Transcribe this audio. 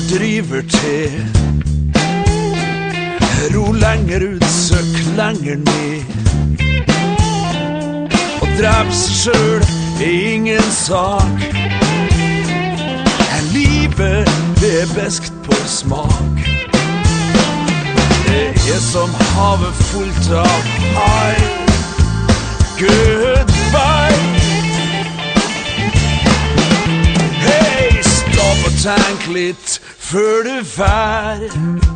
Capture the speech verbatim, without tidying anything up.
driver til. Ro lenger ut, søk lenger ned. Og drep seg selv er ingen sak. En livet det er beskt på smak. Det er som havet fullt av hai. Goodbye. Hei, stopp og tenk litt før du fær.